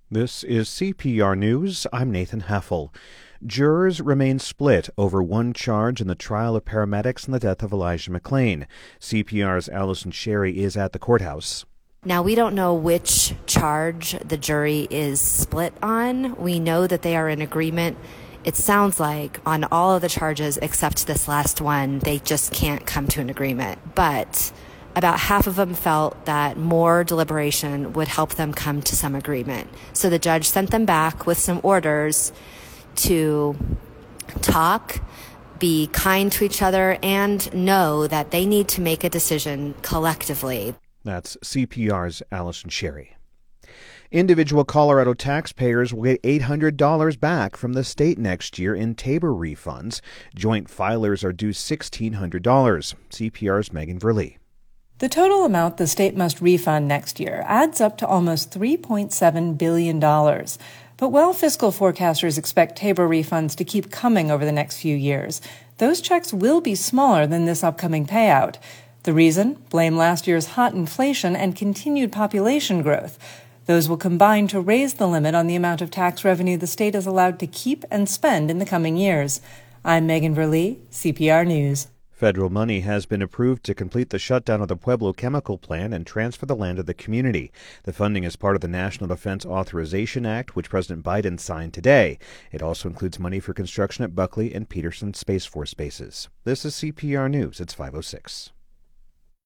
This is CPR News. I'm Nathan Heffel. Jurors remain split over one charge in the trial of paramedics and the death of Elijah McClain. CPR's Allison Sherry is at the courthouse. Now, we don't know which charge the jury is split on. We know that they are in agreement. It sounds like on all of the charges except this last one, they just can't come to an agreement. But about half of them felt that more deliberation would help them come to some agreement. So the judge sent them back with some orders to talk, be kind to each other, and know that they need to make a decision collectively. That's CPR's Allison Sherry. Individual Colorado taxpayers will get $800 back from the state next year in Tabor refunds. Joint filers are due $1,600. CPR's Megan Verlee. The total amount the state must refund next year adds up to almost $3.7 billion. But while fiscal forecasters expect Tabor refunds to keep coming over the next few years, those checks will be smaller than this upcoming payout. The reason? Blame last year's hot inflation and continued population growth. Those will combine to raise the limit on the amount of tax revenue the state is allowed to keep and spend in the coming years. I'm Megan Verlee, CPR News. Federal money has been approved to complete the shutdown of the Pueblo chemical plant and transfer the land to the community. The funding is part of the National Defense Authorization Act, which President Biden signed today. It also includes money for construction at Buckley and Peterson Space Force bases. This is CPR News. It's 5:06.